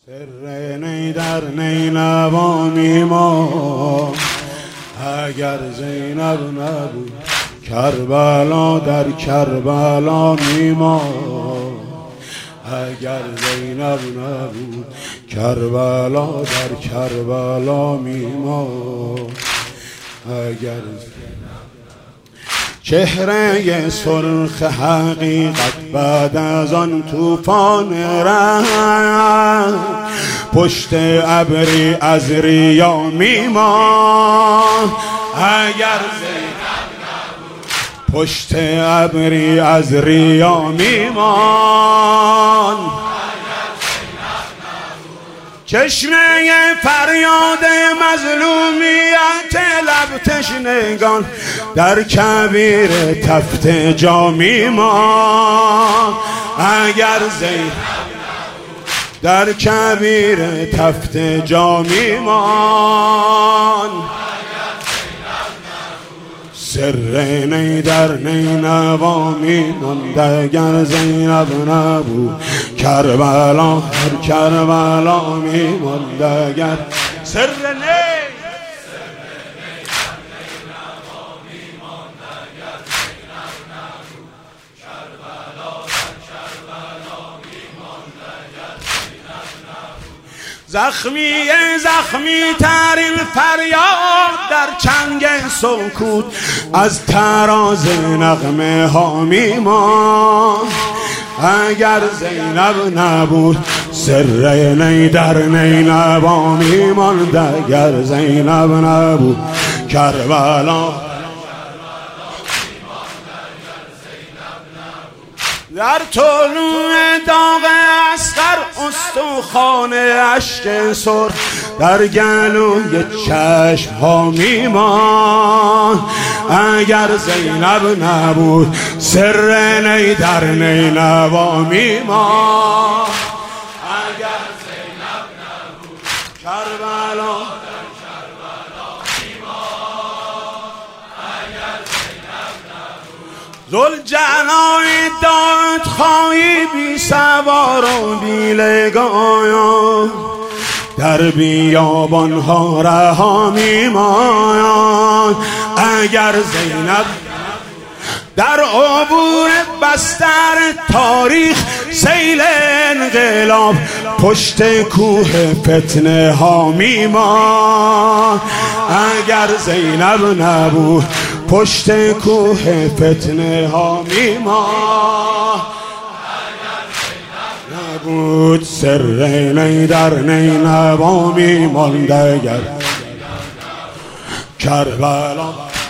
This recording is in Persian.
سر نی در نینوا میمان، اگر زینب نبود کربلا در کربلا میمان، اگر زینب نبود کربلا در کربلا میمان، اگر چهره سرخ حقیقت بعد از آن طوفان رحم پشت ابری از ریا میمان، اگر زینب نبود پشت ابری از ریا میمان، چشمه فریاد مظلومیت لب تشنگان در کبیر تفت جا میمان، اگر زینب در کبیر تفت جا میمان، سر نی در نینوا میماند، اگر زینب نبود کربلا در کربلا میماند، اگر سر نی زخمی ترین فریاد در چنگ سکوت از تراز نغمه ها میمان، اگر زینب نبود سر نی در نینوا میماند، اگر زینب نبود کربلا در طلوع داغ اصغر استخوان اشک سرخ در گلوی چشم ها میمان، اگر زینب نبود سر نی در نینوا میمان، اگر زینب نبود کربلا ذوالجلال داد خواهی بی سوار و بی لگایم در بیابان ها رها میمان، اگر زینب در عبور بستر تاریخ سیل انقلاب پشت کوه فتنه ها میمان، اگر زینب نبود پشت کوه فتنه ها میمان، نبود سر نی در نینوا میماند، اگر کربلا